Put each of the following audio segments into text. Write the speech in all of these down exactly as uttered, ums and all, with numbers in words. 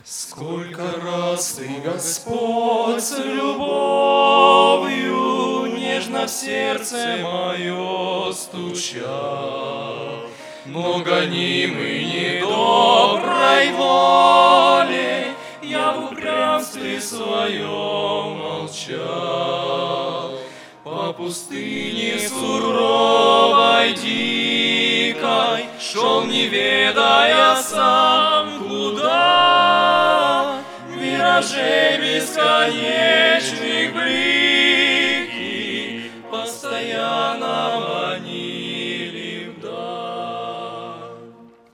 Сколько раз Ты, Господь, с любовью нежно в сердце мое стучал, но гонимый недоброй волей я в упрямстве своем молчал. По пустыне суровой дикой шел, не ведая сам куда, виражей бесконечных блики постоянно манили вдаль.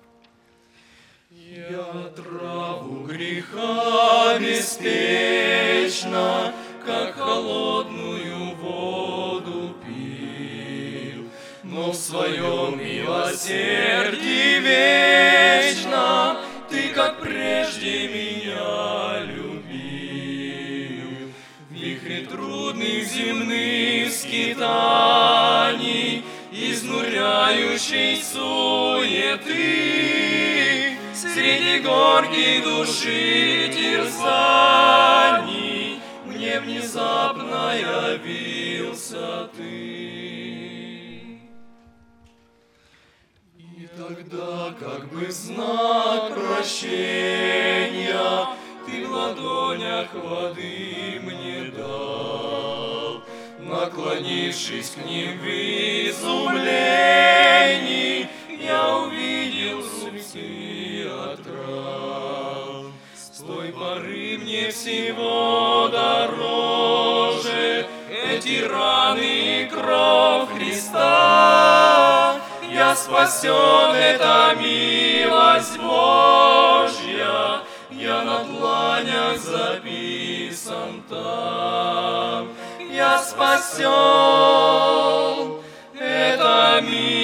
Я траву греха беспечно, как холодную воду пил, но в своем милосердии вечно Ты, как прежде, меня любил. В вихре трудных земных скитаний, изнуряющей суеты, среди горьких души терзаний мне внезапно явился Ты. И тогда, как бы знак прощения, Ты в ладонях воды мне дал. Наклонившись к ним в изумлении, я увидел сухие от ран. С той поры мне всего дороже эти раны и кровь Христа. Я спасен, это милость Божья, я на дланях записан там. Я спасен, это милость